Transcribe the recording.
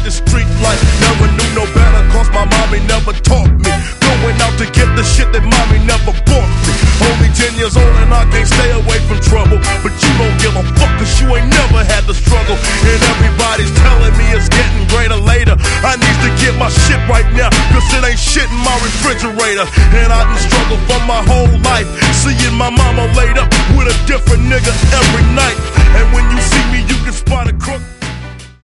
the street life. Never knew no better, cause my mommy never taught me. Going out to get the shit that mommy never bought me. Only 10 years old and I can't stay away from trouble. But you don't give a fuck, cause you ain't never had the struggle. And everybody's telling me it's getting greater later. I need to get my shit right now, cause it ain't shit in my refrigerator. And I done struggled for my whole life, seeing my mama laid up with a different nigga every night. And when you see me, you can spot a crook.